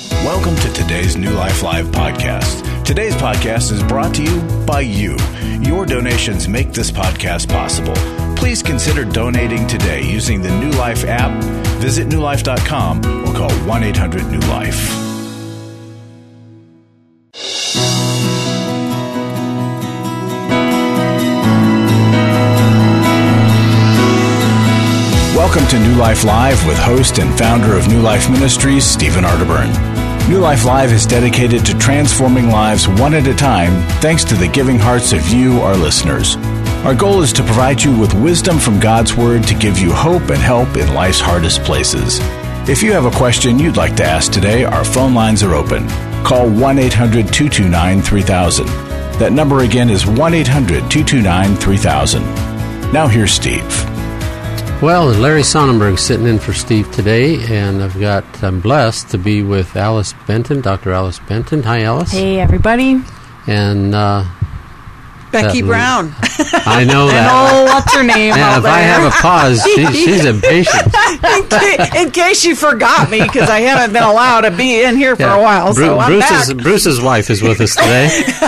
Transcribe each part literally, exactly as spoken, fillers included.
Welcome to today's New Life Live podcast. Today's podcast is brought to you by you. Your donations make this podcast possible. Please consider donating today using the New Life app. Visit new life dot com or call one eight hundred new life. Welcome to New Life Live with host and founder of New Life Ministries, Stephen Arterburn. New Life Live is dedicated to transforming lives one at a time thanks to the giving hearts of you, our listeners. Our goal is to provide you with wisdom from God's Word to give you hope and help in life's hardest places. If you have a question you'd like to ask today, our phone lines are open. Call one eight hundred two two nine three thousand. That number again is one eight hundred two two nine three thousand. Now here's Steve. Well, Larry Sonnenberg's sitting in for Steve today, and I've got, I'm blessed to be with Alice Benton, Doctor Alice Benton. Hi, Alice. Hey, everybody. And, uh... Becky Brown. I know that. And oh, what's her name? And if there? I have a pause, she, she's impatient. in, case, in case you forgot me, because I haven't been allowed to be in here for yeah. a while, Bru- so I'm Bruce's, back. Bruce's wife is with us today.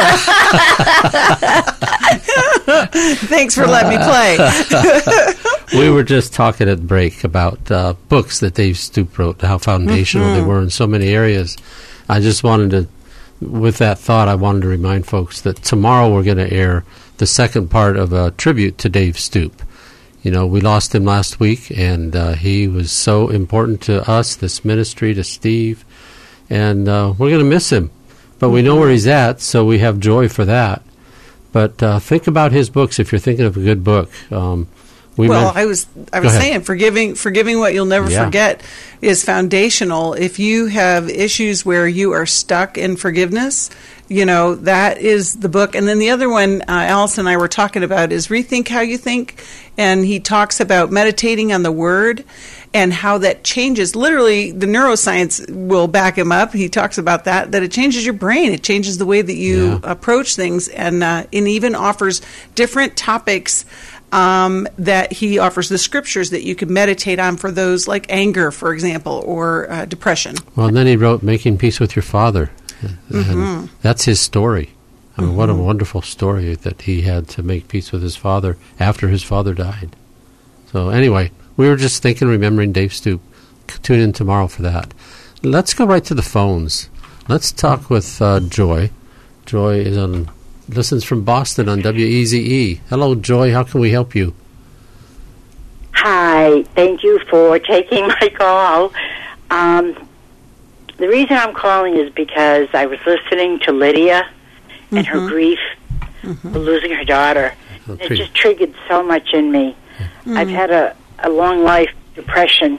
Thanks for letting me play. We were just talking at break about uh, books that Dave Stoop wrote, how foundational Mm-hmm. they were in so many areas. I just wanted to, with that thought, I wanted to remind folks that tomorrow we're going to air the second part of a tribute to Dave Stoop. You know, we lost him last week, and uh, he was so important to us, this ministry, to Steve, and uh, we're going to miss him. But we know where he's at, so we have joy for that. But uh, think about his books if you're thinking of a good book. Um, we well, meant, I was I was saying forgiving forgiving what you'll never Yeah. forget is foundational. If you have issues where you are stuck in forgiveness, you know, that is the book. And then the other one, uh, Alice and I were talking about is Rethink How You Think. And he talks about meditating on the Word and how that changes. Literally, the neuroscience will back him up. He talks about that, that it changes your brain. It changes the way that you Yeah. approach things. And, uh, and even offers different topics Um, that he offers the scriptures that you can meditate on for those like anger, for example, or uh, depression. Well, and then he wrote Making Peace with Your Father. And Mm-hmm. that's his story. I mean, what a wonderful story that he had to make peace with his father after his father died. So anyway, we were just thinking, remembering Dave Stoop. Tune in tomorrow for that. Let's go right to the phones. Let's talk with uh, Joy. Joy is on... listens from Boston on W E Z E. Hello, Joy. How can we help you? Hi. Thank you for taking my call. Um, the reason I'm calling is because I was listening to Lydia and Mm-hmm. her grief Mm-hmm. for losing her daughter. Oh, It pretty- just triggered so much in me. Mm-hmm. I've had a, a long life depression,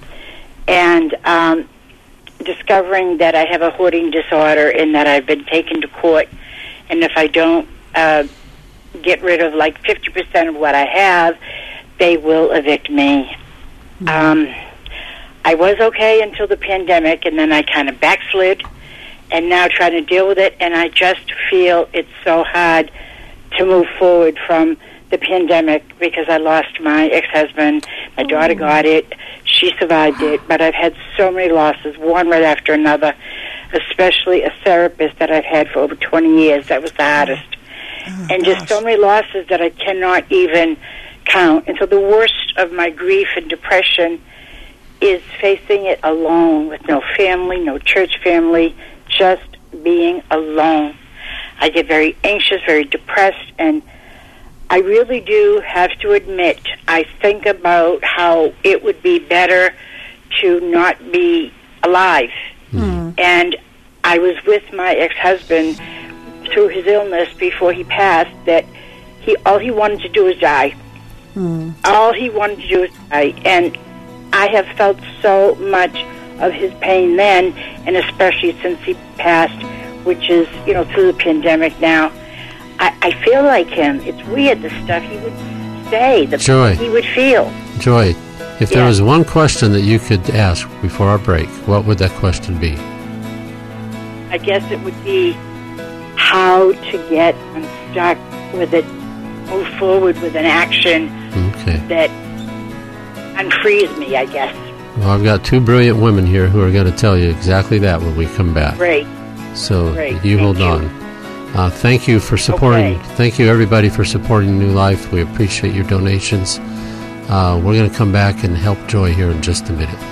and um, discovering that I have a hoarding disorder and that I've been taken to court, and if I don't uh, get rid of like fifty percent of what I have, they will evict me. Mm-hmm. Um, I was okay until the pandemic, and then I kind of backslid, and now trying to deal with it, and I just feel it's so hard to move forward from the pandemic because I lost my ex-husband. My daughter got it. She survived it, but I've had so many losses, one right after another, especially a therapist that I've had for over twenty years. That was the hardest. Oh, and just gosh. so many losses that I cannot even count. And so the worst of my grief and depression is facing it alone with no family, no church family, just being alone. I get very anxious, very depressed, and I really do have to admit, I think about how it would be better to not be alive. Mm. And I was with my ex-husband through his illness before he passed, that he all he wanted to do was die. Mm. All he wanted to do was die. And I have felt so much of his pain then, and especially since he passed, which is, you know, through the pandemic now. I, I feel like him. It's weird, the stuff he would say, the Joy. he would feel. Joy, if there Yeah. was one question that you could ask before our break, what would that question be? I guess it would be how to get unstuck with it, move forward with an action Okay. that unfrees me, I guess. Well, I've got two brilliant women here who are going to tell you exactly that when we come back. Great. So Great. you Thank hold you. on. Uh, thank you for supporting. Okay. Thank you, everybody, for supporting New Life. We appreciate your donations. Uh, we're going to come back and help Joy here in just a minute.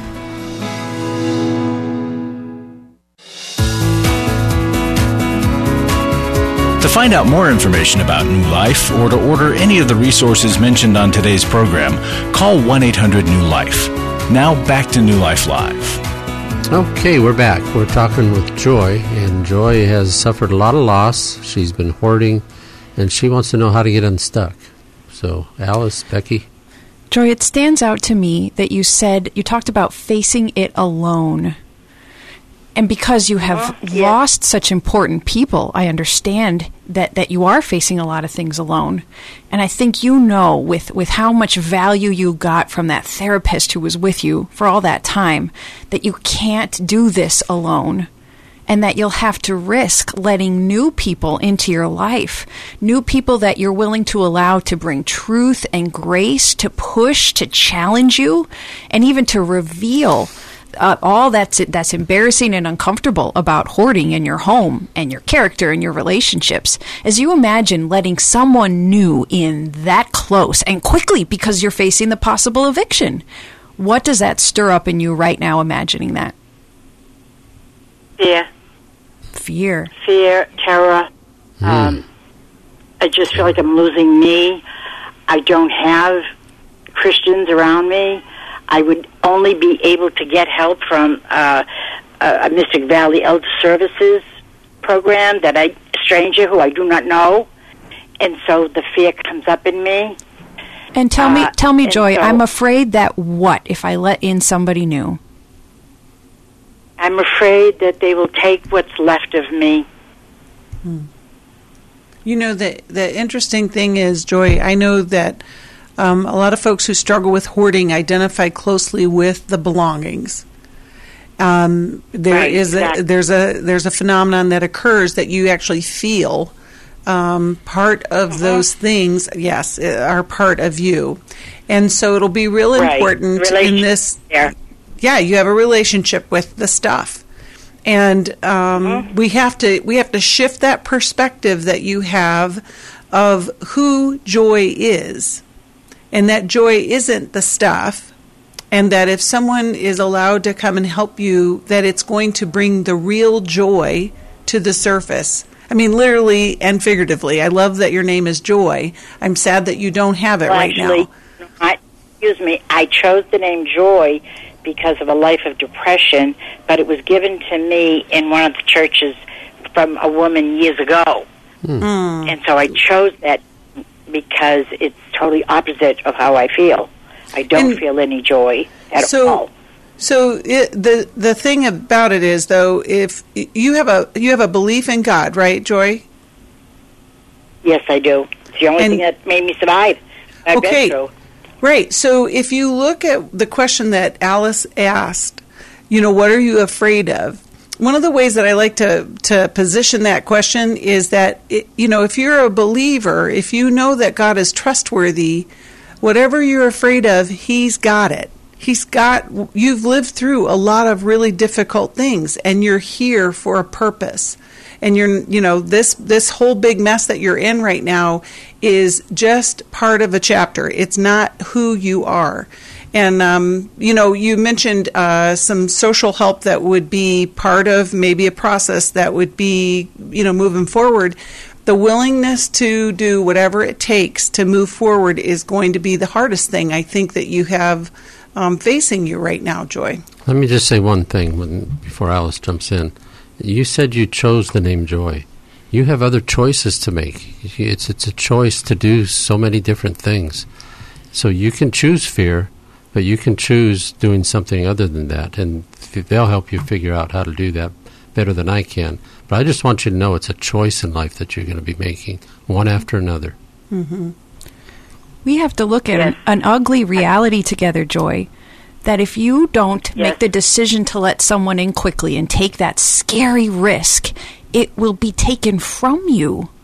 To find out more information about New Life or to order any of the resources mentioned on today's program, call one eight hundred new life. Now back to New Life Live. Okay, we're back. We're talking with Joy, and Joy has suffered a lot of loss. She's been hoarding, and she wants to know how to get unstuck. So, Alice, Becky? Joy, it stands out to me that you said, you talked about facing it alone. And because you have Oh, yeah. lost such important people, I understand that, that you are facing a lot of things alone. And I think you know, with, with how much value you got from that therapist who was with you for all that time, that you can't do this alone. And that you'll have to risk letting new people into your life, new people that you're willing to allow to bring truth and grace, to push, to challenge you, and even to reveal Uh, all that's that's embarrassing and uncomfortable about hoarding in your home and your character and your relationships. As you imagine letting someone new in that close and quickly because you're facing the possible eviction, what does that stir up in you right now, imagining that? Fear. Fear. Fear, terror. Um, I just feel like I'm losing me. I don't have Christians around me. I would only be able to get help from uh, a Mystic Valley Elder Services program that I, a stranger who I do not know, and so the fear comes up in me. And tell me, Uh, tell me, and Joy, so- I'm afraid that what if I let in somebody new? I'm afraid that they will take what's left of me. You know, the the interesting thing is, Joy, I know that um, a lot of folks who struggle with hoarding identify closely with the belongings. Um, there Right, is exactly. a, there's a there's a phenomenon that occurs that you actually feel um, part of Uh-huh. those things. Yes, are part of you, and so it'll be real Right. important in Relationship this. there. Yeah, you have a relationship with the stuff, and um, Mm-hmm. we have to we have to shift that perspective that you have of who joy is, and that joy isn't the stuff, and that if someone is allowed to come and help you, that it's going to bring the real joy to the surface. I mean, literally and figuratively. I love that your name is Joy. I'm sad that you don't have it Well, right actually, now. I, excuse me, I chose the name Joy because of a life of depression, but it was given to me in one of the churches from a woman years ago. Mm. And so I chose that because it's totally opposite of how I feel. I don't And feel any joy at so, all. So it, the the thing about it is, though, if you have a you have a belief in God, right, Joy? Yes, I do. It's the only And- thing that made me survive. I've Okay. been through. Right. So if you look at the question that Alice asked, you know, what are you afraid of? One of the ways that I like to, to position that question is that, it, you know, if you're a believer, if you know that God is trustworthy, whatever you're afraid of, He's got it. He's got, you've lived through a lot of really difficult things, and you're here for a purpose. And you're, you know, this this whole big mess that you're in right now is just part of a chapter. It's not who you are. And, um, you know, you mentioned uh, some social help that would be part of maybe a process that would be, you know, moving forward. The willingness to do whatever it takes to move forward is going to be the hardest thing, I think, that you have um, facing you right now, Joy. Let me just say one thing when, before Alice jumps in. You said you chose the name Joy. You have other choices to make. It's it's a choice to do so many different things. So you can choose fear, but you can choose doing something other than that, and they'll help you figure out how to do that better than I can. But I just want you to know it's a choice in life that you're going to be making, one after another. Mm-hmm. We have to look at Yes. an, an ugly reality together, Joy, that if you don't Yes. make the decision to let someone in quickly and take that scary risk, it will be taken from you.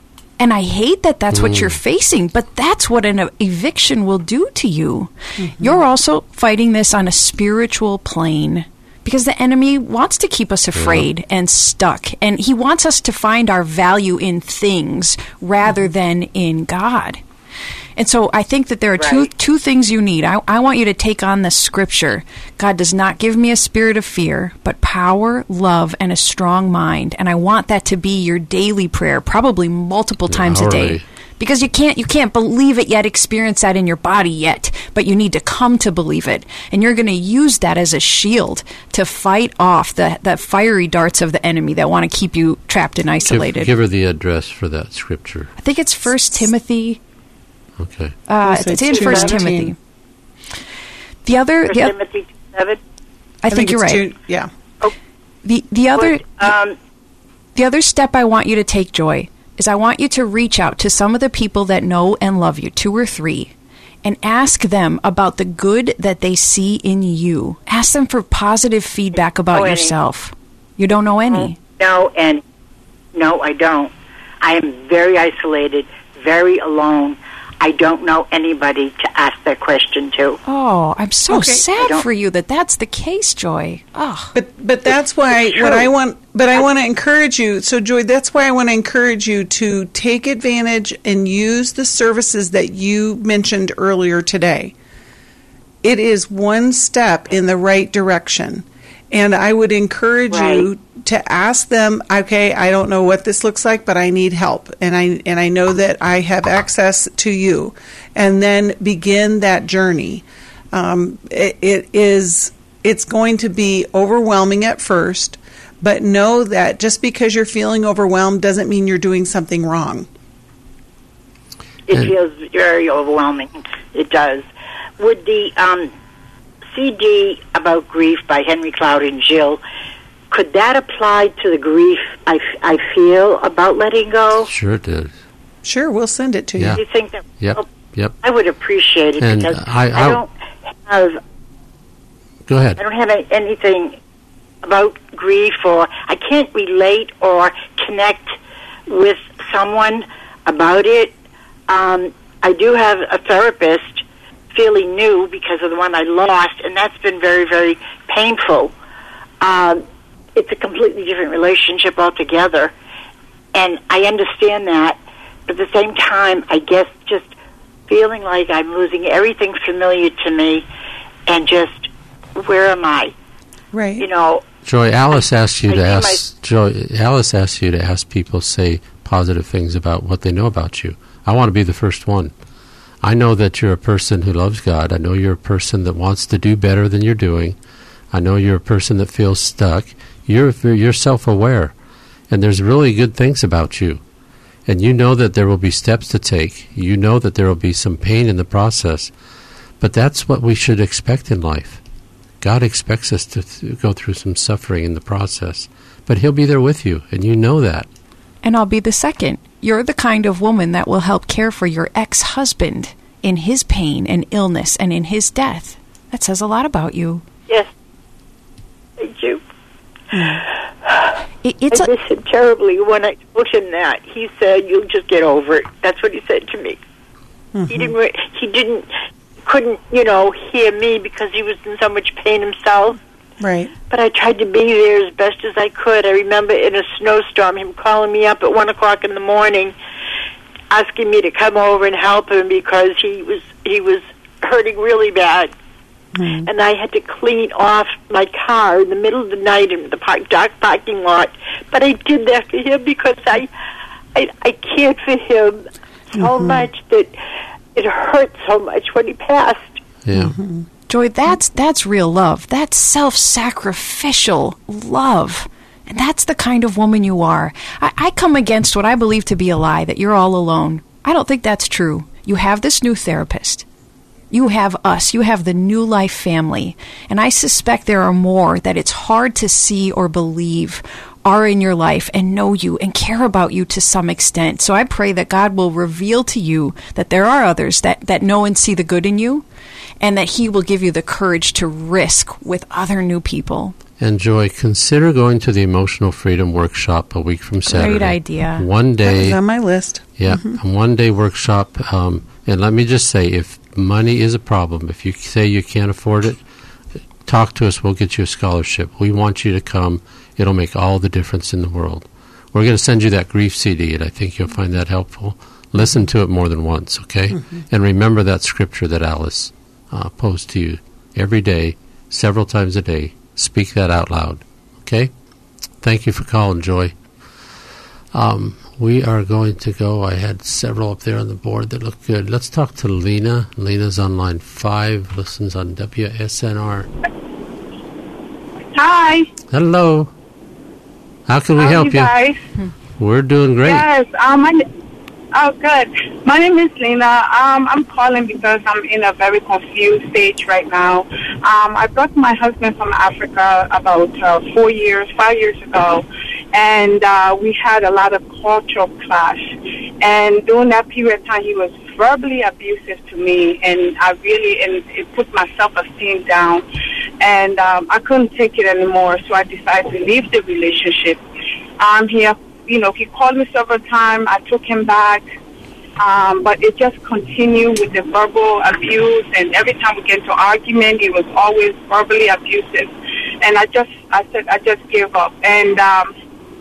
And I hate that that's Mm. what you're facing, but that's what an eviction will do to you. Mm-hmm. You're also fighting this on a spiritual plane because the enemy wants to keep us afraid yeah. and stuck. And he wants us to find our value in things rather mm-hmm. than in God. And so I think that there are two Right. two things you need. I, I want you to take on the scripture. God does not give me a spirit of fear, but power, love, and a strong mind. And I want that to be your daily prayer, probably multiple times a Hourly. day. Because you can't you can't believe it yet, experience that in your body yet, but you need to come to believe it. And you're going to use that as a shield to fight off the, the fiery darts of the enemy that want to keep you trapped and isolated. Give, give her the address for that scripture. I think it's First Timothy. Okay. Uh, Yes, it's it's in two First seventeen. Timothy. The other, First the, Timothy seven. I, think, you're it's right. two- yeah. The the other Um, the other step I want you to take, Joy, is I want you to reach out to some of the people that know and love you, two or three, and ask them about the good that they see in you. Ask them for positive feedback about know any. yourself. You don't know any. no, and no, I don't. I am very isolated, very alone. I don't know anybody to ask that question to. Oh, I'm so Okay. I sad don't- for you that that's the case, Joy. Oh, But but that's why It's what true. I want. But I want to encourage you. So Joy, that's why I want to encourage you to take advantage and use the services that you mentioned earlier today. It is one step in the right direction, and I would encourage you Right. to ask them. Okay, I don't know what this looks like, but I need help, and I and I know that I have access to you, and then begin that journey. Um, it, it is. It's going to be overwhelming at first, but know that just because you're feeling overwhelmed doesn't mean you're doing something wrong. It And- feels very overwhelming. It does. Would the um, C D about grief by Henry Cloud and Jill, could that apply to the grief I, f- I feel about letting go? Sure it did. Sure, we'll send it to Yeah. Do you think that? Yep. oh, Yep. I would appreciate it And because I- I, I- don't have Go ahead. I don't have a- anything about grief, or I can't relate or connect with someone about it. Um, I do have a therapist, fairly new because of the one I lost, and that's been very, very painful. Um, it's a completely different relationship altogether, and I understand that. But at the same time, I guess just feeling like I'm losing everything familiar to me, and just where am I? Right. You know, Joy, Alice asked you I to see ask Joy. Alice asked you to ask people say positive things about what they know about you. I want to be the first one. I know that you're a person who loves God. I know you're a person that wants to do better than you're doing. I know you're a person that feels stuck. You're you're self-aware, and there's really good things about you. And you know that there will be steps to take. You know that there will be some pain in the process. But that's what we should expect in life. God expects us to th- go through some suffering in the process. But He'll be there with you, and you know that. and I'll be the second. You're the kind of woman that will help care for your ex-husband in his pain and illness and in his death. That says a lot about you. yes, thank you. It, it's I a, miss him terribly. When I told him that, he said, "You'll just get over it." That's what he said to me. Mm-hmm. He didn't. Re- he didn't. Couldn't you know hear me because he was in so much pain himself. Right. But I tried to be there as best as I could. I remember in a snowstorm, him calling me up at one o'clock in the morning, asking me to come over and help him because he was he was hurting really bad. Mm. And I had to clean off my car in the middle of the night in the park, dark parking lot. But I did that for him because I I, I cared for him so mm-hmm. much that it hurt so much when he passed. Yeah. Mm-hmm. Joy, that's that's real love. That's self-sacrificial love. And that's the kind of woman you are. I, I come against what I believe to be a lie, that you're all alone. I don't think that's true. You have this new therapist. You have us. You have the New Life family. And I suspect there are more that it's hard to see or believe are in your life and know you and care about you to some extent. So I pray that God will reveal to you that there are others that, that know and see the good in you, and that He will give you the courage to risk with other new people. And Joy, consider going to the Emotional Freedom Workshop a week from Saturday. Great idea. One That day. was on my list. Yeah, Mm-hmm. a one-day workshop. Um, and let me just say, if money is a problem, if you say you can't afford it, talk to us. We'll get you a scholarship. We want you to come. It'll make all the difference in the world. We're going to send you that grief C D, and I think you'll find that helpful. Listen to it more than once, okay? Mm-hmm. And remember that scripture that Alice uh, posed to you every day, several times a day. Speak that out loud, okay? Thank you for calling, Joy. Um, we are going to go. I had several up there on the board that look good. Let's talk to Lena. Lena's on line five, listens on W S N R. Hi. Hello. How can we How help are you? Guys? We're doing great. Yes. Um, my, oh, good. My name is Lena. Um, I'm calling because I'm in a very confused stage right now. Um, I brought my husband from Africa about uh, four years, five years ago, and uh, we had a lot of cultural clash. And during that period of time, he was verbally abusive to me, and I really, and it put my self-esteem down. And um, I couldn't take it anymore, so I decided to leave the relationship. Um, he, you know, he called me several times. I took him back, um, but it just continued with the verbal abuse. And every time we get into argument, he was always verbally abusive. And I just, I said, I just gave up. And um,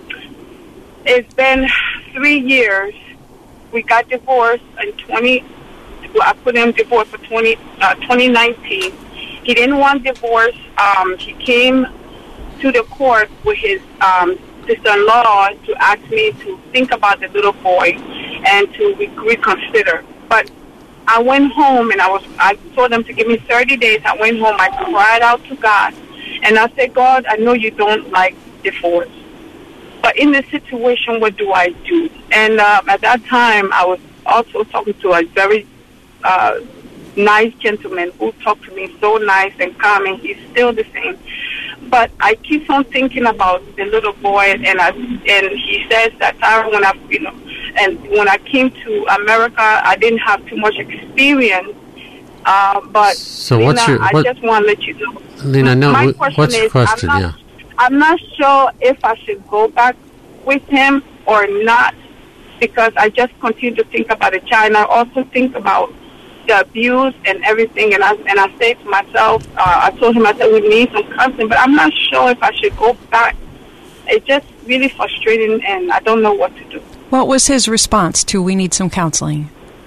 it's been three years. We got divorced in twenty. Well, I put him divorced for twenty, uh, twenty nineteen. He didn't want divorce. Um, he came to the court with his um, sister-in-law to ask me to think about the little boy and to re- reconsider. But I went home and I was. I told them to give me thirty days. I went home. I cried out to God, and I said, God, I know you don't like divorce, but in this situation, what do I do? And uh, at that time, I was also talking to a very uh, nice gentleman who talked to me so nice and calm, and he's still the same. But I keep on thinking about the little boy, and I, and he says that I, when I, you know, and when I came to America, I didn't have too much experience. Uh, but so Lena, what's your? What, I just want to let you know. Lena, no. My What, question what's your is, question? I'm not, Yeah. I'm not sure if I should go back with him or not, because I just continue to think about the child. And I also think about the abuse and everything, and I and I say to myself, uh, I told him, I said, we need some counseling, but I'm not sure if I should go back. It's just really frustrating, and I don't know what to do. What was his response to we need some counseling?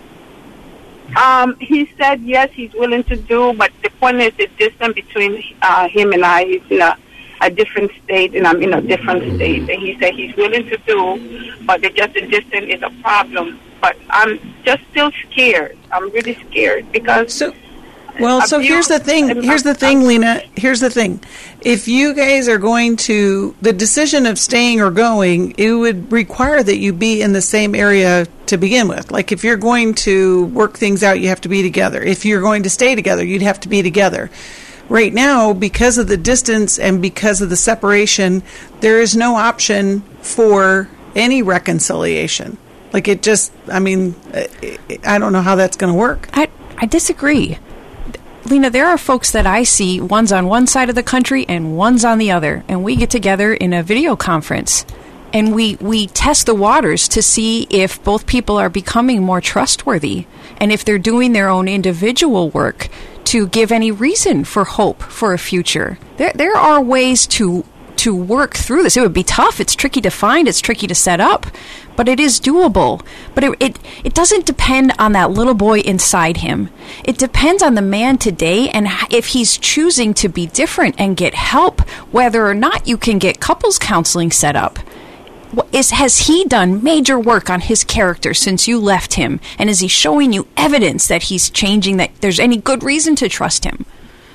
Um, he said yes, he's willing to do, but the point is the distance between uh, him and I is in a, a different state, and I'm in a different state. And he said he's willing to do, but the, just the distance is a problem. But I'm just still scared. I'm really scared because. So, well, so here's the thing. Here's the thing, Lena. Here's the thing. If you guys are going to, the decision of staying or going, it would require that you be in the same area to begin with. Like if you're going to work things out, you have to be together. If you're going to stay together, you'd have to be together. Right now, because of the distance and because of the separation, there is no option for any reconciliation. Like it just, I mean, I don't know how that's going to work. I, I disagree. Lena, there are folks that I see, one's on one side of the country and one's on the other, and we get together in a video conference, and we, we test the waters to see if both people are becoming more trustworthy, and if they're doing their own individual work to give any reason for hope for a future. There, there are ways to to work through this. It would be tough. It's tricky to find. It's tricky to set up, but it is doable. But it, it it doesn't depend on that little boy inside him. It depends on the man today and if he's choosing to be different and get help, whether or not you can get couples counseling set up. Is, has he done major work on his character since you left him? And is he showing you evidence that he's changing, that there's any good reason to trust him?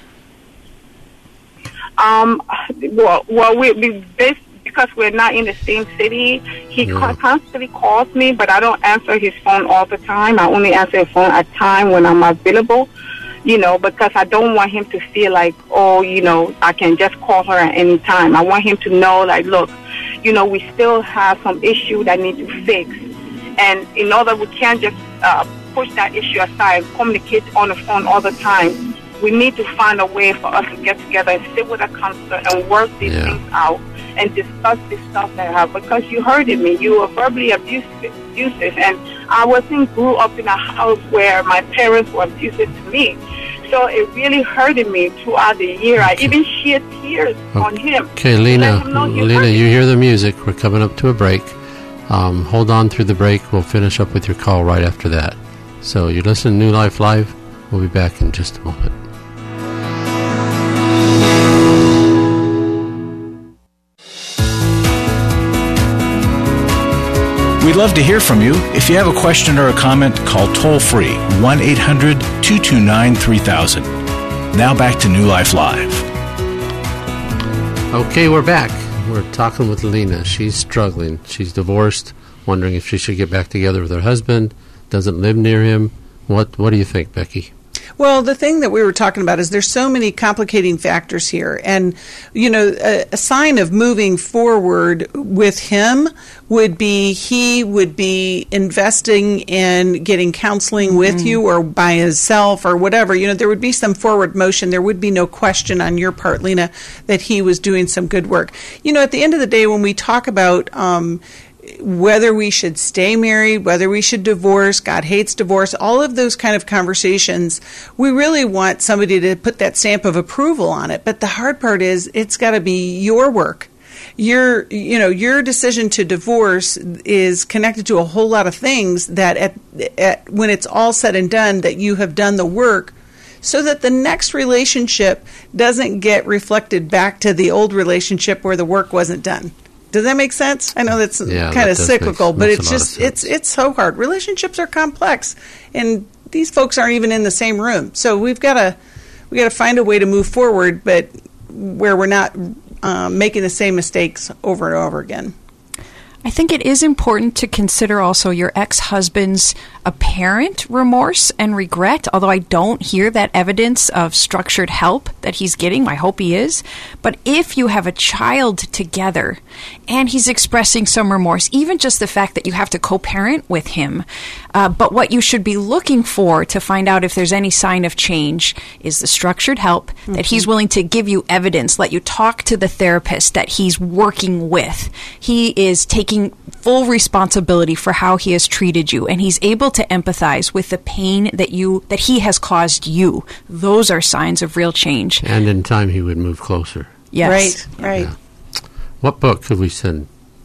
Um, well, well, we, we based, because we're not in the same city, he Yeah. constantly calls me, but I don't answer his phone all the time. I only answer his phone at time when I'm available, you know, because I don't want him to feel like, oh, you know, I can just call her at any time. I want him to know, like, look, you know, we still have some issue that need to fix. And in order, we can't just uh, push that issue aside, communicate on the phone all the time. we need to find a way for us to get together and sit with a counselor and work these Yeah. things out and discuss this stuff that I have. Because you heard me, you were verbally abusive, abusive, and I wasn't grew up in a house where my parents were abusive to me. So it really hurted me throughout the year. I even shed tears on him. Okay, to Lena, let him know he Lena, hurt you me. hear the music. We're coming up to a break. Um, hold on through the break. We'll finish up with your call right after that. So you're listening to New Life Live. We'll be back in just a moment. We'd love to hear from you. If you have a question or a comment, call toll-free one eight hundred two two nine three thousand. Now back to New Life Live. Okay, we're back. We're talking with Lena. She's struggling. She's divorced, wondering if she should get back together with her husband, doesn't live near him. What What do you think, Becky? Well, the thing that we were talking about is there's so many complicating factors here. And, you know, a, a sign of moving forward with him would be he would be investing in getting counseling with mm-hmm. you or by himself or whatever. You know, there would be some forward motion. There would be no question on your part, Lena, that he was doing some good work. You know, at the end of the day, when we talk about um, whether we should stay married, whether we should divorce, God hates divorce, all of those kind of conversations, we really want somebody to put that stamp of approval on it. But the hard part is it's got to be your work. Your, you know, your decision to divorce is connected to a whole lot of things that at, at when it's all said and done, that you have done the work so that the next relationship doesn't get reflected back to the old relationship where the work wasn't done. Does that make sense? I know that's yeah, kind that of cyclical, makes, but makes it's just it's it's so hard. Relationships are complex, and these folks aren't even in the same room. So we've got to we got to find a way to move forward, but where we're not um, making the same mistakes over and over again. I think it is important to consider also your ex-husband's apparent remorse and regret, although I don't hear that evidence of structured help that he's getting. I hope he is. But if you have a child together and he's expressing some remorse, even just the fact that you have to co-parent with him, uh, but what you should be looking for to find out if there's any sign of change is the structured help, mm-hmm. that he's willing to give you evidence, let you talk to the therapist that he's working with. He is taking full responsibility for how he has treated you, and he's able to empathize with the pain that you that he has caused you. Those are signs of real change. And in time, he would move closer. Yes. Right, right. Yeah. What book could we send?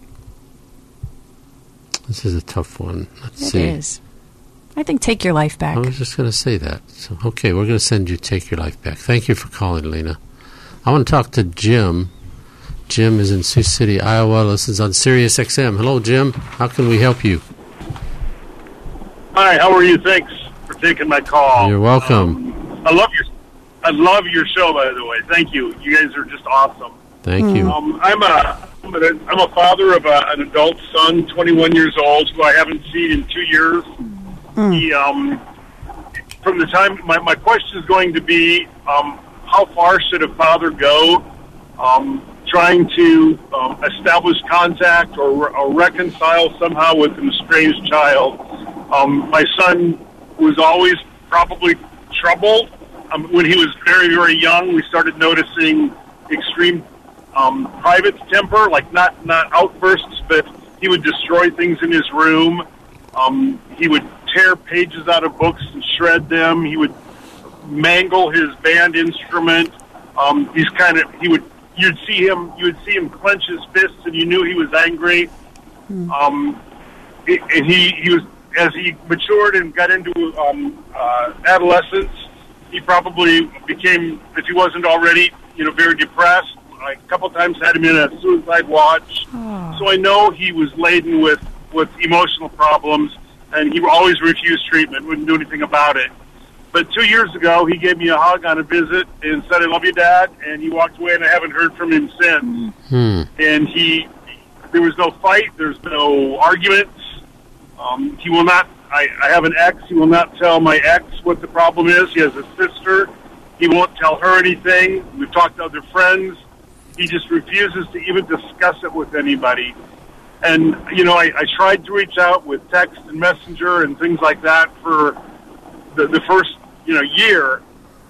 This is a tough one. Let's It see. is. I think Take Your Life Back. I was just going to say that. So, okay, we're going to send you Take Your Life Back. Thank you for calling, Lena. I want to talk to Jim. Jim is in Sioux City, Iowa, listens on Sirius X M. Hello, Jim. How can we help you? Hi, how are you? Thanks for taking my call. You're welcome. Um, I love your I love your show, by the way. Thank you. You guys are just awesome. Thank you. Um, I'm a I'm a, I'm a father of a, an adult son, twenty-one years old, who I haven't seen in two years. Mm. He, um, from the time my my question is going to be, um, how far should a father go? Um, trying to um, establish contact or, or reconcile somehow with an estranged child. Um, my son was always probably troubled. Um, when he was very, very young, we started noticing extreme um, private temper, like not, not outbursts, but he would destroy things in his room. Um, he would tear pages out of books and shred them. He would mangle his band instrument. Um, he's kind of, he would, You'd see him. You would see him clench his fists, and you knew he was angry. Mm. Um, it, and he, he was as he matured and got into um, uh, adolescence. He probably became, if he wasn't already, you know, very depressed. I a couple times had him in a suicide watch. Oh. So I know he was laden with with emotional problems, and he always refused treatment. Wouldn't do anything about it. But two years ago, he gave me a hug on a visit and said, "I love you, Dad," and he walked away, and I haven't heard from him since. Hmm. And he, there was no fight, there's no arguments. Um, he will not, I, I have an ex, he will not tell my ex what the problem is. He has a sister. He won't tell her anything. We've talked to other friends. He just refuses to even discuss it with anybody. And, you know, I, I tried to reach out with text and messenger and things like that for the, the first, you know, year,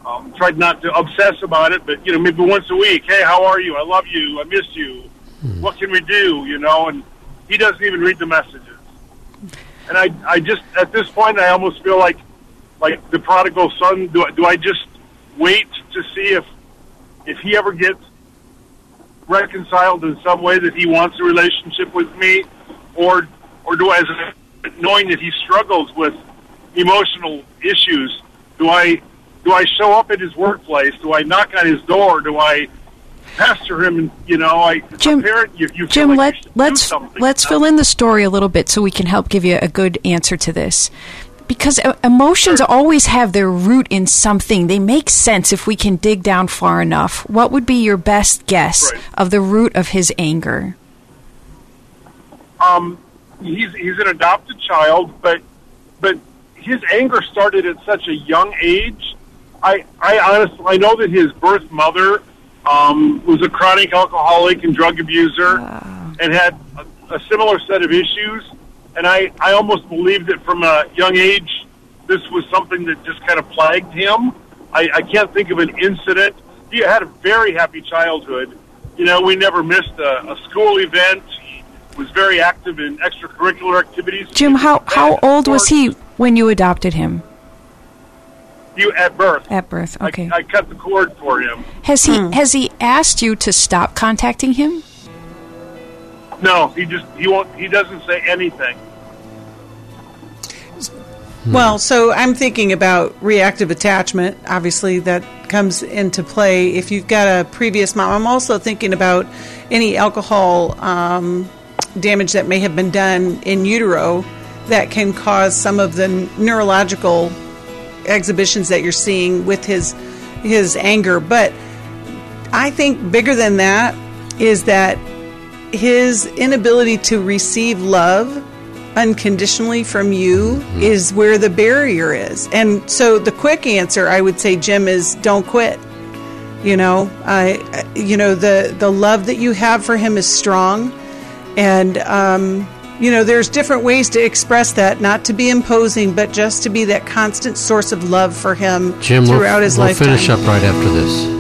um, tried not to obsess about it, but, you know, maybe once a week, hey, how are you? I love you. I miss you. Mm-hmm. What can we do? You know, and he doesn't even read the messages. And I, I just, at this point, I almost feel like, like the prodigal son, do I, do I just wait to see if, if he ever gets reconciled in some way that he wants a relationship with me, or, or do I, as knowing that he struggles with emotional issues, do I, do I show up at his workplace? Do I knock on his door? Do I pastor him? And, you know, I, Jim, parent, you, you Jim, like let, let's, let's fill in the story a little bit so we can help give you a good answer to this. Because emotions always have their root in something. They make sense if we can dig down far enough. What would be your best guess right. of the root of his anger? Um, he's he's an adopted child, but but his anger started at such a young age. I I honestly I know that his birth mother um, was a chronic alcoholic and drug abuser, uh. and had a, a similar set of issues. And I, I almost believe that from a young age, this was something that just kind of plagued him. I, I can't think of an incident. He had a very happy childhood. You know, we never missed a, a school event. He was very active in extracurricular activities. Jim, how, how old was he when you adopted him? You at birth. At birth, okay. I, I cut the cord for him. Has he Hmm. has he asked you to stop contacting him? No, he just he won't. He doesn't say anything. Well, so I'm thinking about reactive attachment. Obviously, that comes into play if you've got a previous mom. I'm also thinking about any alcohol um, damage that may have been done in utero that can cause some of the neurological exhibitions that you're seeing with his his anger. But I think bigger than that is that his inability to receive love unconditionally from you mm-hmm. is where the barrier is. And so the quick answer, I would say, Jim, is don't quit. You know, I, you know, the, the love that you have for him is strong. And, um, you know, there's different ways to express that, not to be imposing, but just to be that constant source of love for him Jim, throughout we'll, his we'll lifetime. We'll finish up right after this.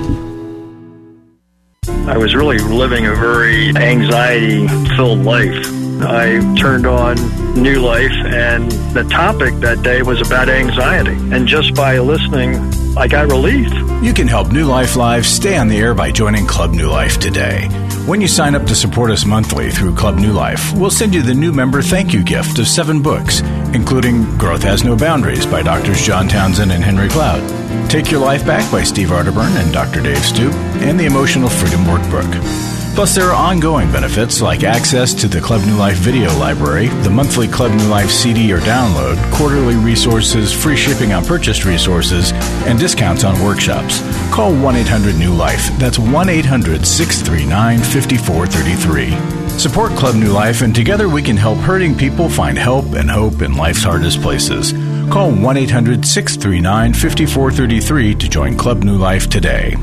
I was really living a very anxiety-filled life. I turned on New Life, and the topic that day was about anxiety. And just by listening, I got relief. You can help New Life Live stay on the air by joining Club New Life today. When you sign up to support us monthly through Club New Life, we'll send you the new member thank you gift of seven books, including Growth Has No Boundaries by Doctors John Townsend and Henry Cloud, Take Your Life Back by Steve Arterburn and Doctor Dave Stoop, and the Emotional Freedom Workbook. Plus, there are ongoing benefits like access to the Club New Life video library, the monthly Club New Life C D or download, quarterly resources, free shipping on purchased resources, and discounts on workshops. Call one eight hundred new life. That's one eight hundred six three nine five four three three. Support Club New Life, and together we can help hurting people find help and hope in life's hardest places. Call one eight hundred six three nine five four three three to join Club New Life today.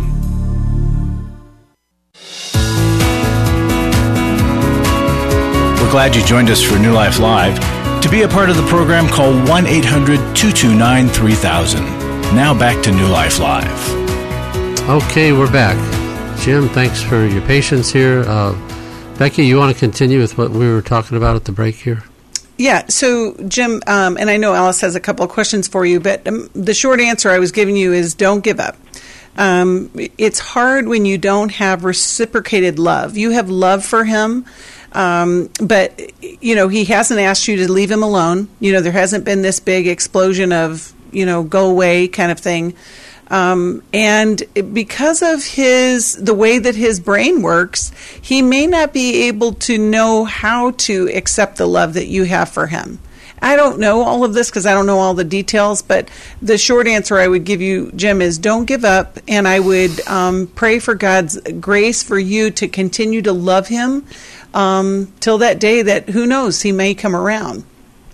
Glad you joined us for New Life Live. To be a part of the program, call one eight hundred two two nine three thousand. Now back to New Life Live. Okay, we're back. Jim, thanks for your patience here. Uh, Becky, you want to continue with what we were talking about at the break here? Yeah, so Jim, um, and I know Alice has a couple of questions for you, but um, the short answer I was giving you is don't give up. Um, it's hard when you don't have reciprocated love. You have love for him. Um, but, you know, he hasn't asked you to leave him alone. You know, there hasn't been this big explosion of, you know, go away kind of thing. Um, and because of his, the way that his brain works, he may not be able to know how to accept the love that you have for him. I don't know all of this because I don't know all the details, but the short answer I would give you, Jim, is don't give up. And I would um, pray for God's grace for you to continue to love him um, till that day that, who knows, he may come around.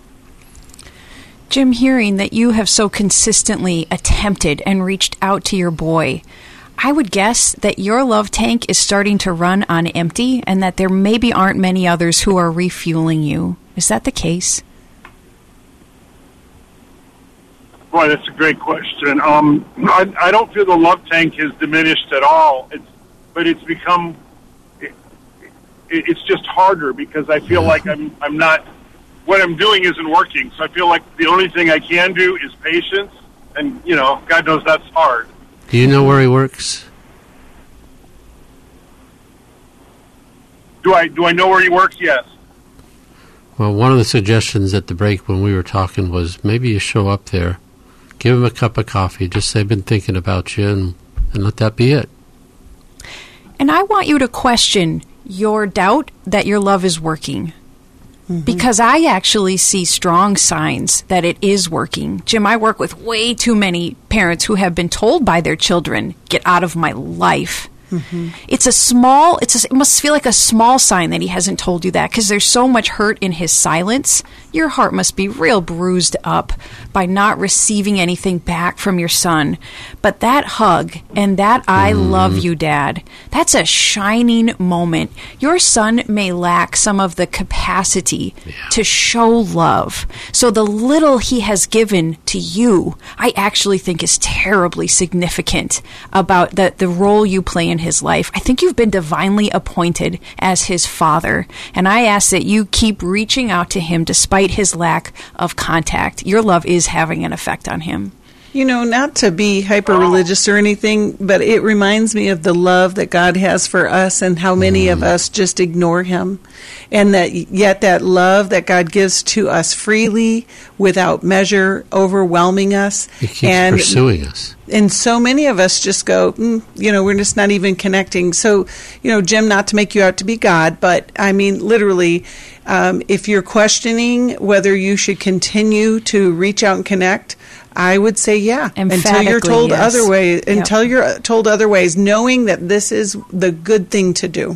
Jim, hearing that you have so consistently attempted and reached out to your boy, I would guess that your love tank is starting to run on empty and that there maybe aren't many others who are refueling you. Is that the case? Boy, that's a great question. Um, I, I don't feel the love tank has diminished at all. It's, but it's become, it, it's just harder because I feel like I'm, I'm not, what I'm doing isn't working. So I feel like the only thing I can do is patience. And, you know, God knows that's hard. Do you know where he works? Do I, do I know where he works? Yes. Well, one of the suggestions at the break when we were talking was maybe you show up there, give him a cup of coffee, just say, I've been thinking about you, and, and let that be it. And I want you to question your doubt that your love is working. Mm-hmm. Because I actually see strong signs that it is working. Jim, I work with way too many parents who have been told by their children, get out of my life. Mm-hmm. It's a small, it's a, it must feel like a small sign that he hasn't told you that because there's so much hurt in his silence. Your heart must be real bruised up by not receiving anything back from your son. But that hug and that I mm. love you, Dad, that's a shining moment. Your son may lack some of the capacity yeah. to show love. So the little he has given to you, I actually think is terribly significant about the, the role you play in his life. I think you've been divinely appointed as his father, and I ask that you keep reaching out to him despite his lack of contact. Your love is having an effect on him. You know, not to be hyper-religious or anything, but it reminds me of the love that God has for us and how many mm. of us just ignore him. And that yet that love that God gives to us freely, without measure, overwhelming us. He keeps and, pursuing us. And so many of us just go, mm, you know, we're just not even connecting. So, you know, Jim, not to make you out to be God, but I mean, literally, um, if you're questioning whether you should continue to reach out and connect, I would say yeah. Until you're told yes. other ways, yep. until you're told other ways, knowing that this is the good thing to do.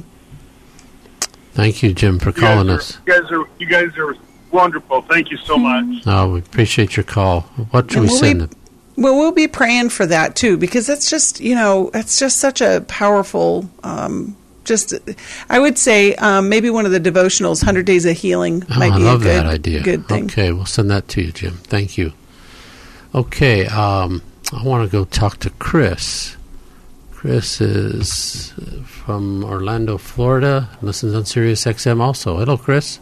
Thank you, Jim, for you calling are, us. You guys are you guys are wonderful. Thank you so much. Oh, we appreciate your call. What should and we we'll send? Be, well, we'll be praying for that too, because it's just you know it's just such a powerful. Um, Just, I would say um, maybe one of the devotionals, one hundred Days of Healing, oh, might I be love a good, that idea. good thing. Okay, we'll send that to you, Jim. Thank you. Okay, um, I want to go talk to Chris. Chris is from Orlando, Florida, listens on Sirius X M also. Hello, Chris.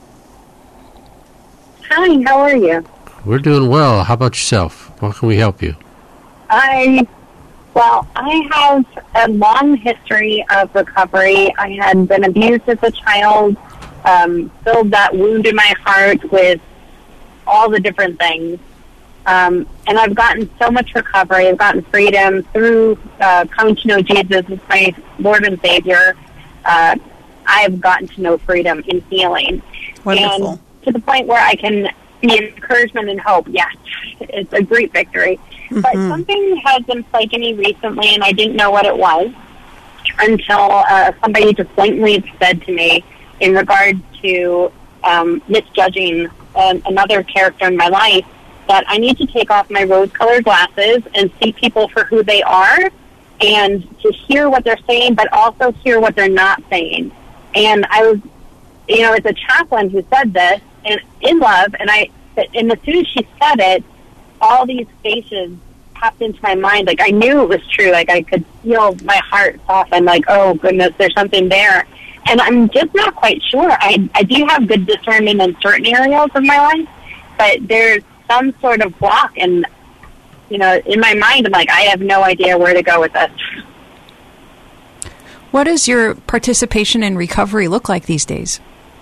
Hi, how are you? We're doing well. How about yourself? How can we help you? I... Well, I have a long history of recovery. I had been abused as a child, um, filled that wound in my heart with all the different things. Um, and I've gotten so much recovery. I've gotten freedom through uh, coming to know Jesus as my Lord and Savior. Uh, I've gotten to know freedom and healing. Wonderful. And to the point where I can be encouragement and hope. Yes, it's a great victory. Mm-hmm. But something has been plaguing me recently, and I didn't know what it was until uh, somebody just blatantly said to me in regard to um, misjudging uh, another character in my life that I need to take off my rose-colored glasses and see people for who they are and to hear what they're saying, but also hear what they're not saying. And I was, you know, it's a chaplain who said this, and in love, and I, and as soon as she said it, all these faces popped into my mind. Like, I knew it was true. Like, I could feel my heart soften. Like, oh, goodness, there's something there. And I'm just not quite sure. I, I do have good discernment in certain areas of my life, but there's some sort of block. And, you know, in my mind, I'm like, I have no idea where to go with this. What does your participation in recovery look like these days?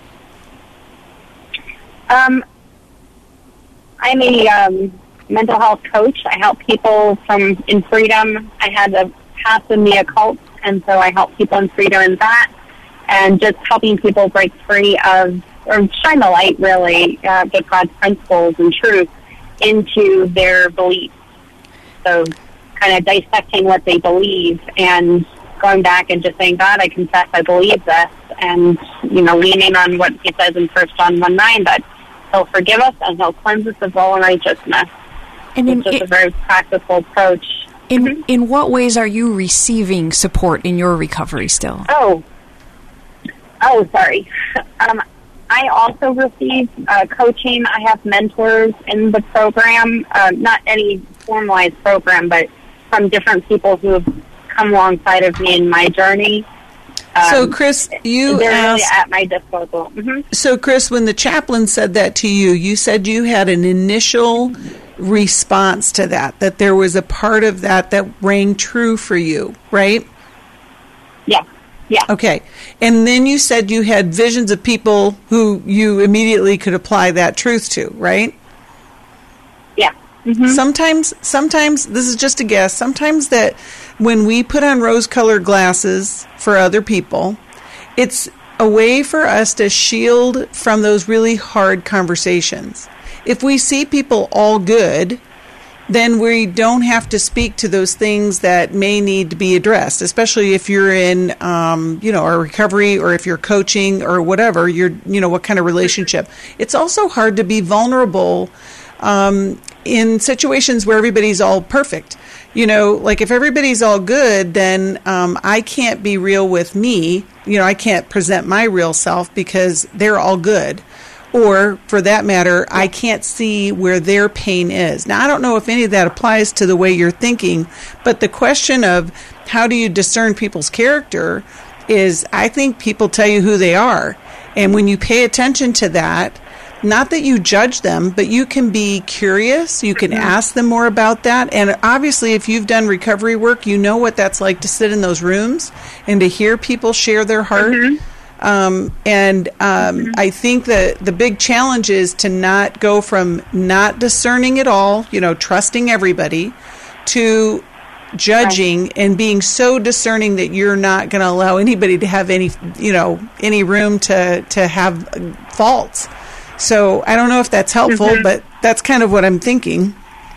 Um, I'm a um, mental health coach. I help people from in freedom. I had a past in the occult, and so I help people in freedom in that, and just helping people break free of, or shine the light, really, uh, get God's principles and truth into their beliefs. So kind of dissecting what they believe and going back and just saying, God, I confess I believe this, and, you know, leaning on what he says in First John one nine, that he'll forgive us and he'll cleanse us of all unrighteousness. And in, it's just it, a very practical approach. In mm-hmm. in what ways are you receiving support in your recovery still? Oh, oh, sorry. Um, I also receive uh, coaching. I have mentors in the program, uh, not any formalized program, but from different people who have come alongside of me in my journey. Um, so, Chris, you they're asked, really at my disposal. Mm-hmm. So, Chris, when the chaplain said that to you, you said you had an initial response to that, that there was a part of that that rang true for you, right? Yeah. Yeah. Okay. And then you said you had visions of people who you immediately could apply that truth to, right? Yeah. Mm-hmm. Sometimes, sometimes, this is just a guess, sometimes that when we put on rose-colored glasses for other people, it's a way for us to shield from those really hard conversations. If we see people all good, then we don't have to speak to those things that may need to be addressed, especially if you're in, um, you know, a recovery or if you're coaching or whatever, you're, you know, what kind of relationship. It's also hard to be vulnerable um, in situations where everybody's all perfect. You know, like if everybody's all good, then um, I can't be real with me. You know, I can't present my real self because they're all good. Or, for that matter, I can't see where their pain is. Now, I don't know if any of that applies to the way you're thinking, but the question of how do you discern people's character is, I think people tell you who they are. And when you pay attention to that, not that you judge them, but you can be curious. You can ask them more about that. And obviously, if you've done recovery work, you know what that's like to sit in those rooms and to hear people share their heart. Mm-hmm. Um, and um, mm-hmm. I think that the big challenge is to not go from not discerning at all, you know, trusting everybody, to judging right. and being so discerning that you're not going to allow anybody to have any, you know, any room to, to have faults. So I don't know if that's helpful, mm-hmm. but that's kind of what I'm thinking.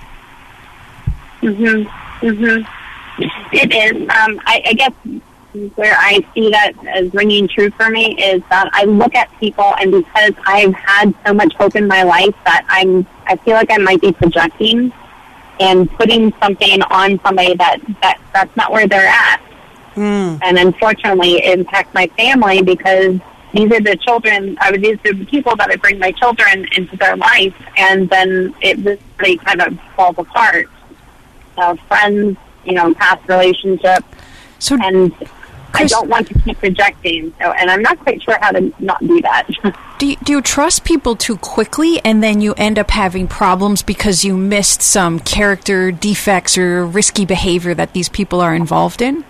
Mhm. Mhm. It is. Um, I, I guess where I see that as ringing true for me is that I look at people, and because I've had so much hope in my life, that I'm, I feel like I might be projecting and putting something on somebody that, that that's not where they're at. Mm. And unfortunately, it impacts my family because these are the children, I mean, these are the people that I bring my children into their life, and then it really kind of falls apart. Uh, friends, you know, past relationships, so, and Chris, I don't want to keep projecting, so, and I'm not quite sure how to not do that. do, you, do you trust people too quickly, and then you end up having problems because you missed some character defects or risky behavior that these people are involved in?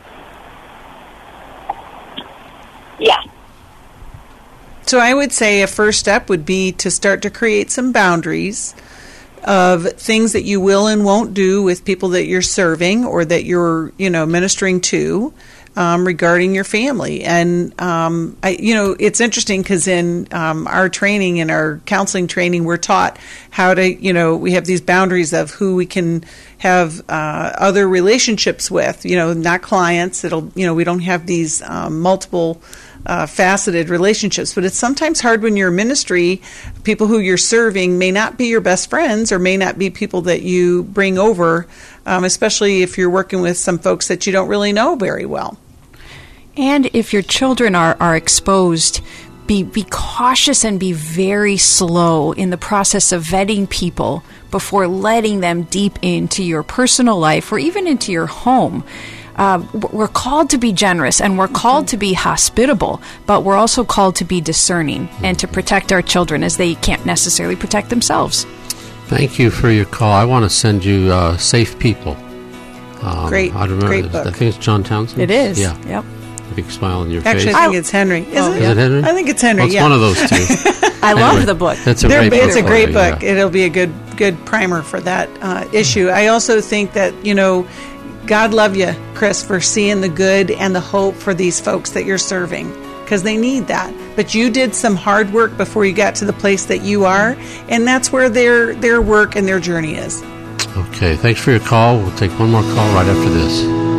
Yeah. So I would say a first step would be to start to create some boundaries of things that you will and won't do with people that you're serving or that you're, you know, ministering to um, regarding your family. And, um, I, you know, it's interesting because in um, our training, in our counseling training, we're taught how to, you know, we have these boundaries of who we can have uh, other relationships with, you know, not clients. It'll, you know, we don't have these um, multiple Uh, faceted relationships, but it's sometimes hard when you're in ministry. People who you're serving may not be your best friends or may not be people that you bring over, um, especially if you're working with some folks that you don't really know very well. And if your children are, are exposed, be, be cautious and be very slow in the process of vetting people before letting them deep into your personal life or even into your home. Uh, we're called to be generous and we're called to be hospitable, but we're also called to be discerning and to protect our children as they can't necessarily protect themselves. Thank you for your call. I want to send you uh, Safe People. Um, great, I remember, great book. I think it's John Townsend. It is. Yeah. Yep. A big smile on your Actually, face. I think it's Henry. Is oh, it? Is it Henry? I think it's Henry. Well, it's yeah. one of those two. I anyway, love the book. That's a They're, great it's book. a great you, book. Yeah. It'll be a good good primer for that uh, issue. I also think that, you know, God love you, Chris, for seeing the good and the hope for these folks that you're serving, because they need that. But you did some hard work before you got to the place that you are, and that's where their their work and their journey is. Okay, thanks for your call. We'll take one more call right after this.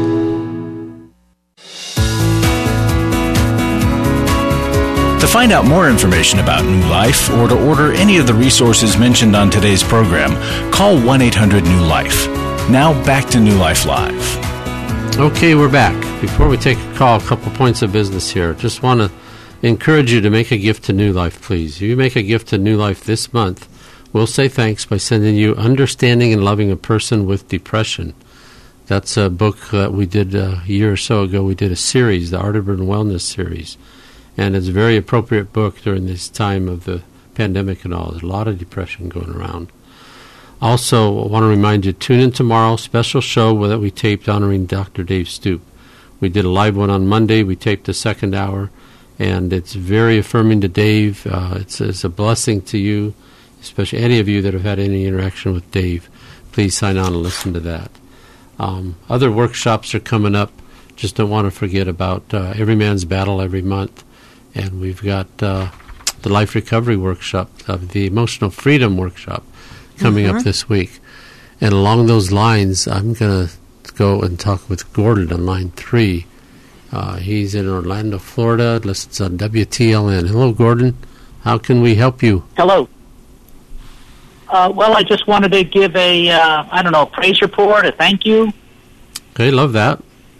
To find out more information about New Life or to order any of the resources mentioned on today's program, call one eight hundred new life. Now back to New Life Live. Okay, we're back. Before we take a call, a couple points of business here. Just want to encourage you to make a gift to New Life, please. If you make a gift to New Life this month, we'll say thanks by sending you Understanding and Loving a Person with Depression. That's a book that we did a year or so ago. We did a series, the Arterburn Wellness series. And it's a very appropriate book during this time of the pandemic and all. There's a lot of depression going around. Also, I want to remind you, tune in tomorrow, special show that we taped honoring Doctor Dave Stoop. We did a live one on Monday. We taped the second hour, and it's very affirming to Dave. Uh, it's, it's a blessing to you, especially any of you that have had any interaction with Dave. Please sign on and listen to that. Um, other workshops are coming up. Just don't want to forget about uh, Every Man's Battle every month. And we've got uh, the Life Recovery Workshop, uh, the Emotional Freedom Workshop coming mm-hmm. up this week. And along those lines, I'm going to go and talk with Gordon on line three. Uh, he's in Orlando, Florida, listens on W T L N. Hello, Gordon. How can we help you? Hello. Uh, well, I just wanted to give a, uh, I don't know, praise report, a thank you. Okay, love that.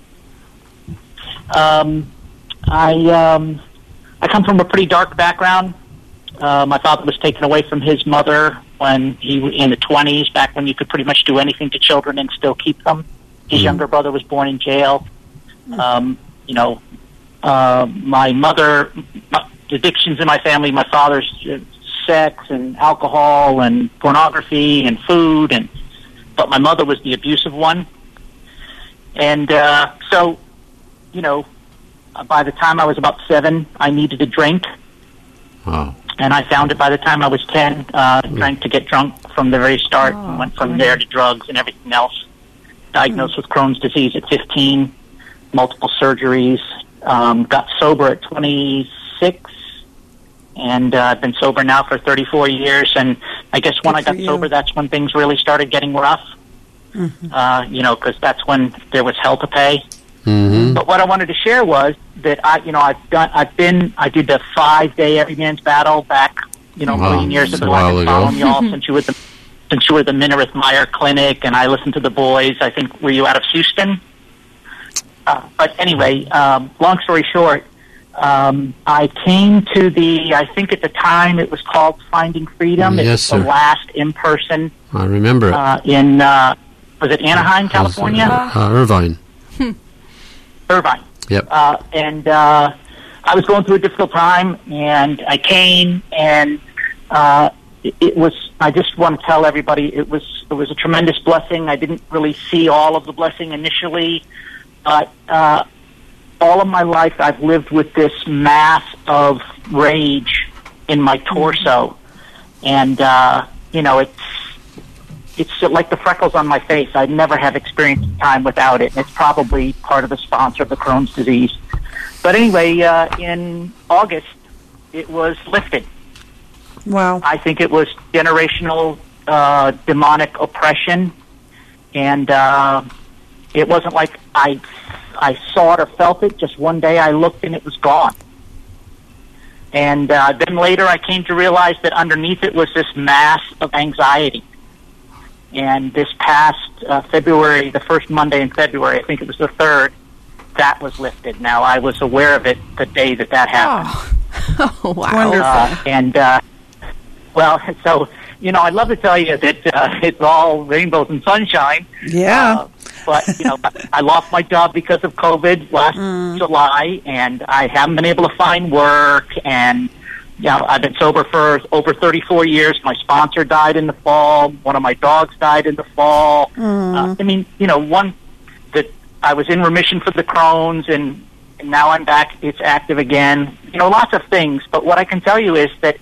Um, I um, I come from a pretty dark background. Uh, my father was taken away from his mother when he was in the twenties, back when you could pretty much do anything to children and still keep them. His mm-hmm. younger brother was born in jail. Um, you know, uh, my mother, my, the addictions in my family, my father's uh, sex and alcohol and pornography and food, and but my mother was the abusive one. And uh, so, you know, by the time I was about seven, I needed a drink. Wow. And I found it by the time I was ten, uh, drank to get drunk from the very start, oh, and went from there to drugs and everything else. Diagnosed with Crohn's disease at fifteen, multiple surgeries, um, got sober at twenty-six, and uh, I've been sober now for thirty-four years. And I guess when Good I got sober, that's when things really started getting rough, mm-hmm. uh, you know, because that's when there was hell to pay. Mm-hmm. But what I wanted to share was that I, you know, I've done, I've been, I did the five-day Every Man's Battle back, you know, a million years ago. I've been following y'all since you were the since you were the Minirth Meyer Clinic, and I listened to the boys. I think, were you out of Houston? Uh, but anyway, um, long story short, um, I came to the, I think at the time it was called Finding Freedom. Yes, it was sir. the last in-person. I remember it. Uh, in, uh, was it Anaheim, California? Uh, Irvine. Irvine. Yep. Uh, and uh, I was going through a difficult time, and I came, and uh, it, it was. I just want to tell everybody it was. It was a tremendous blessing. I didn't really see all of the blessing initially, but uh, all of my life I've lived with this mass of rage in my torso, and uh, you know it's. It's like the freckles on my face. I never have experienced time without it. And it's probably part of the sponsor of the Crohn's disease. But anyway, uh, in August, it was lifted. Wow. I think it was generational uh, demonic oppression. And uh, it wasn't like I, I saw it or felt it. Just one day I looked and it was gone. And uh, then later I came to realize that underneath it was this mass of anxiety. And this past uh, February, the first Monday in February, I think it was the third, that was lifted. Now, I was aware of it the day that that happened. Oh, oh wow. Wonderful. Uh, and, uh, well, so, you know, I'd love to tell you that uh, it's all rainbows and sunshine. Yeah. Uh, but, you know, I lost my job because of COVID last mm. July, and I haven't been able to find work, and you know, I've been sober for over thirty-four years. My sponsor died in the fall. One of my dogs died in the fall. Mm. Uh, I mean, you know, one that I was in remission for the Crohn's, and, and now I'm back. It's active again. You know, lots of things. But what I can tell you is that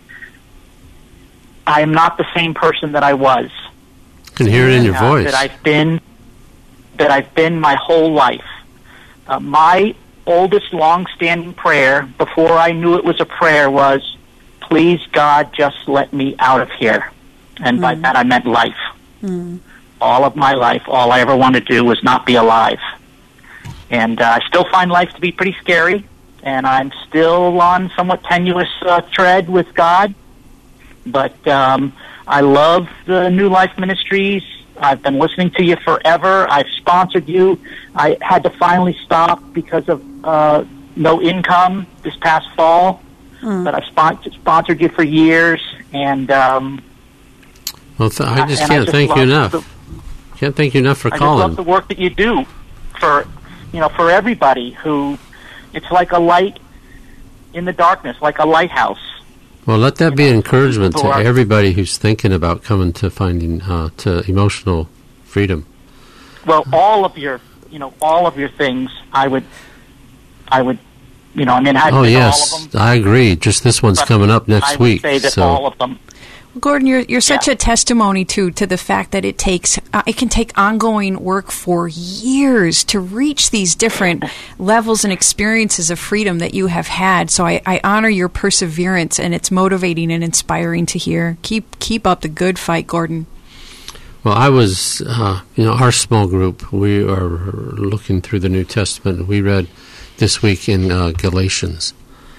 I am not the same person that I was. I can hear it in your uh, voice. That I've been, that I've been my whole life. Uh, my oldest long-standing prayer, before I knew it was a prayer, was, please, God, just let me out of here. And mm. by that I meant life. Mm. All of my life, all I ever wanted to do was not be alive. And uh, I still find life to be pretty scary, and I'm still on somewhat tenuous uh, tread with God. But um, I love the New Life Ministries. I've been listening to you forever. I've sponsored you. I had to finally stop because of uh, no income this past fall. mm. but I sponsor, sponsored you for years, and um, well, th- I just can't I just thank you enough. The, can't thank you enough for I calling. I just love the work that you do for, you know, for everybody who. It's like a light in the darkness, like a lighthouse. Well, let that you be know, an encouragement to are, everybody who's thinking about coming to finding uh, to emotional freedom. Well, all of your, you know, all of your things, I would, I would, you know, I mean, I oh yes, all of them, I agree. Just this one's coming up next I week. I would say that so. all of them. Gordon, you're you're such yeah. a testimony too to the fact that it takes uh, it can take ongoing work for years to reach these different levels and experiences of freedom that you have had. So I, I honor your perseverance, and it's motivating and inspiring to hear. Keep keep up the good fight, Gordon. Well, I was, uh, you know, our small group. We are looking through the New Testament. We read this week in uh, Galatians.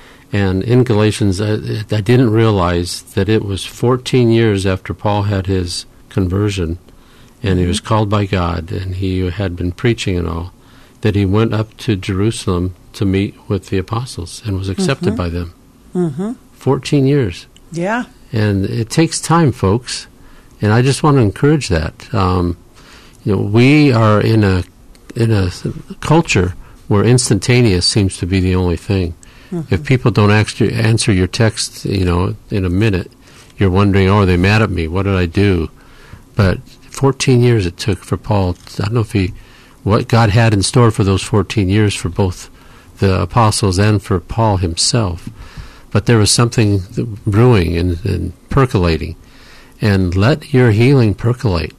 And in Galatians, I, I didn't realize that it was fourteen years after Paul had his conversion, and he was called by God, and he had been preaching and all, that he went up to Jerusalem to meet with the apostles and was accepted mm-hmm. by them. Mm-hmm. fourteen years. Yeah. And it takes time, folks, and I just want to encourage that. Um, you know, we are in a in a culture where instantaneous seems to be the only thing. If people don't actually answer your text, you know, in a minute, you're wondering, oh, are they mad at me? What did I do? But fourteen years it took for Paul. I don't know if he, what God had in store for those fourteen years for both the apostles and for Paul himself. But there was something brewing and, and percolating. And let your healing percolate.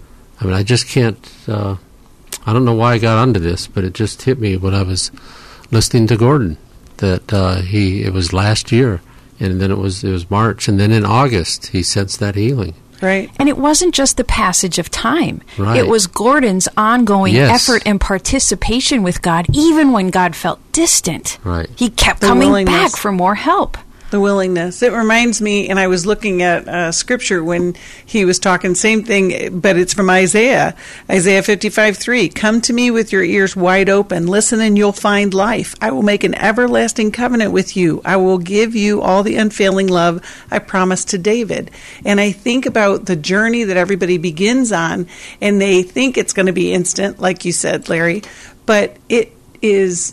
I mean, I just can't, uh, I don't know why I got onto this, but it just hit me when I was listening to Gordon. That uh, he it was last year, and then it was it was March, and then in August he sensed that healing. Right, and it wasn't just the passage of time; right. it was Gordon's ongoing yes. effort and participation with God, even when God felt distant. Right, he kept the coming back for more help. The willingness. It reminds me, and I was looking at uh, scripture when he was talking, same thing, but it's from Isaiah. Isaiah fifty-five three. Come to me with your ears wide open. Listen and you'll find life. I will make an everlasting covenant with you. I will give you all the unfailing love I promised to David. And I think about the journey that everybody begins on, and they think it's going to be instant, like you said, Larry, but it is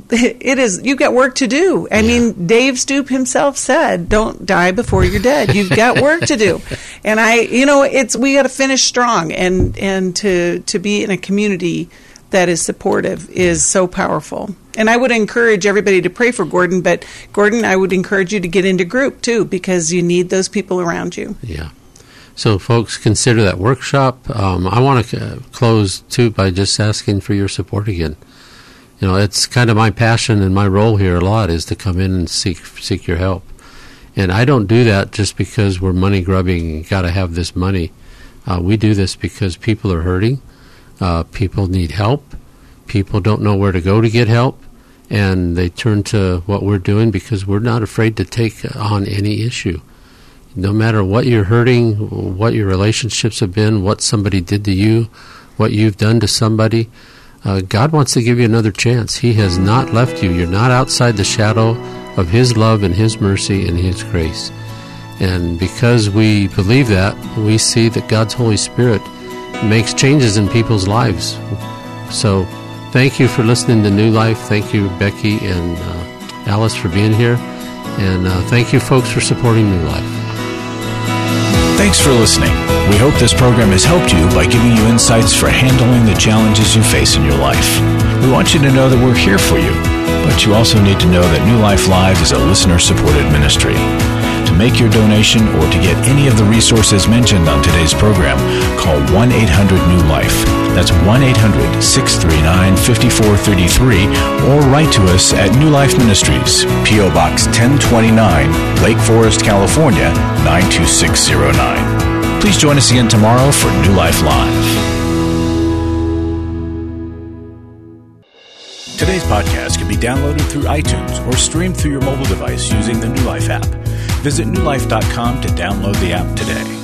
it is you've got work to do. I yeah. mean, Dave Stoop himself said, don't die before you're dead. You've got work to do. And I you know it's we got to finish strong, and and to to be in a community that is supportive is so powerful. And I would encourage everybody to pray for Gordon, but Gordon, I would encourage you to get into group too, because you need those people around you. Yeah. So, folks, consider that workshop. Um, I want to uh, close, too, by just asking for your support again. You know, it's kind of my passion and my role here a lot is to come in and seek seek your help. And I don't do that just because we're money grubbing and got to have this money. Uh, we do this because people are hurting. Uh, people need help. People don't know where to go to get help. And they turn to what we're doing because we're not afraid to take on any issue. No matter what you're hurting, what your relationships have been, what somebody did to you, what you've done to somebody, Uh, God wants to give you another chance. He has not left you. You're not outside the shadow of His love and His mercy and His grace. And because we believe that, we see that God's Holy Spirit makes changes in people's lives. So thank you for listening to New Life. Thank you, Becky and uh, Alice, for being here. And uh, thank you, folks, for supporting New Life. Thanks for listening. We hope this program has helped you by giving you insights for handling the challenges you face in your life. We want you to know that we're here for you, but you also need to know that New Life Live is a listener-supported ministry. To make your donation or to get any of the resources mentioned on today's program, call one eight hundred new life. That's one eight hundred, six three nine, five four three three, or write to us at New Life Ministries, P O Box ten twenty-nine, Lake Forest, California, nine two six zero nine. Please join us again tomorrow for New Life Live. Today's podcast can be downloaded through iTunes or streamed through your mobile device using the New Life app. Visit new life dot com to download the app today.